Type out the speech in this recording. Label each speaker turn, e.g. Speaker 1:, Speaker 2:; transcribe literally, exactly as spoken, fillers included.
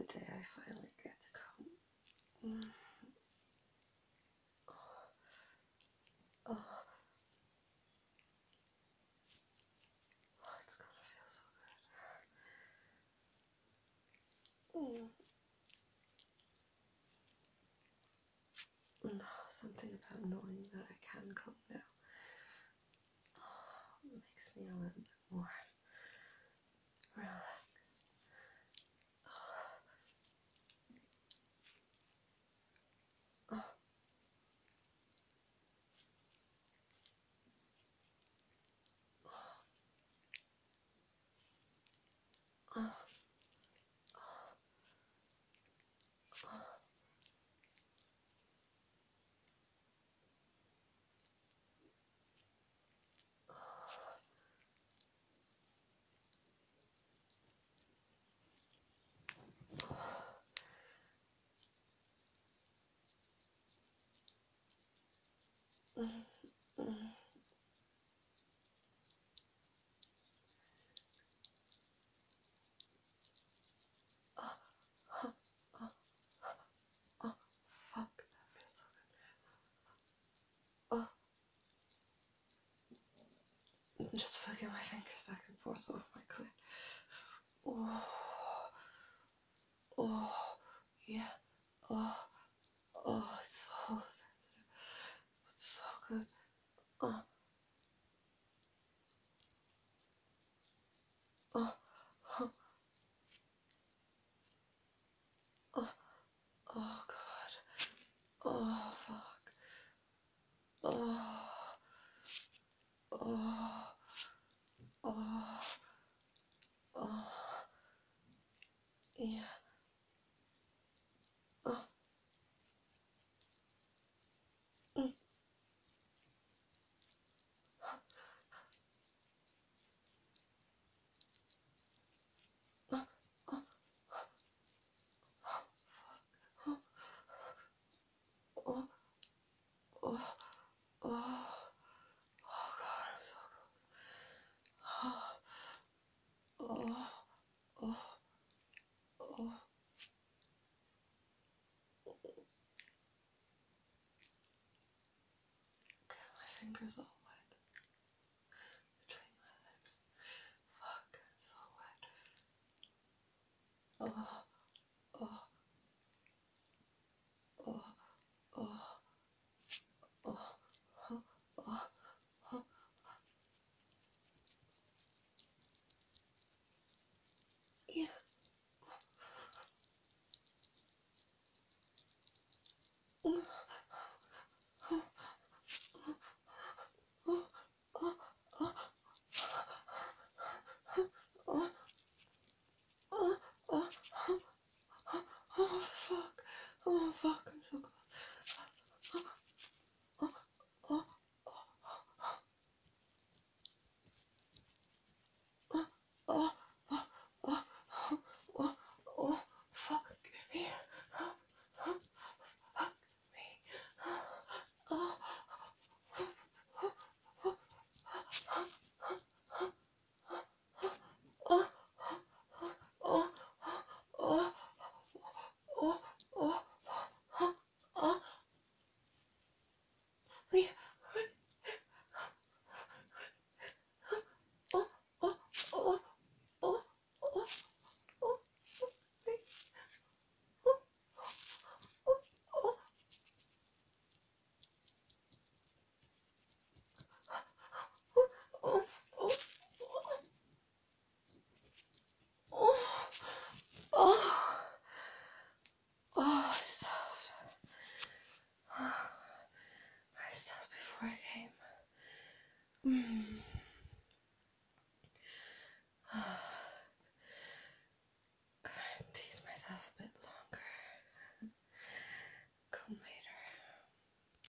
Speaker 1: day I finally get to come. Mm. Oh. Oh, it's gonna feel so good. Mm. No, something about knowing that I can come now oh, makes me a little bit more relaxed. Oh. Oh. Oh. Mm. Mm. Oh. Oh. Oh. Oh. Fuck, that feels so good. Oh. I'm just flicking my fingers back and forth over my clit. Oh. Oh. Yeah. Oh. Oh, it's so sensitive. It's so good. Oh. Oh. Oh. Oh. Oh, God. Oh, fuck. Oh. Oh. Oh. Oh. Yeah. Oh. Mm. Oh. Oh. Oh. Oh. Oh. Oh. Oh, God, I'm so close. Oh. Oh. Oh. God, my fingers all wet between my lips. Fuck, I'm so wet. Oh.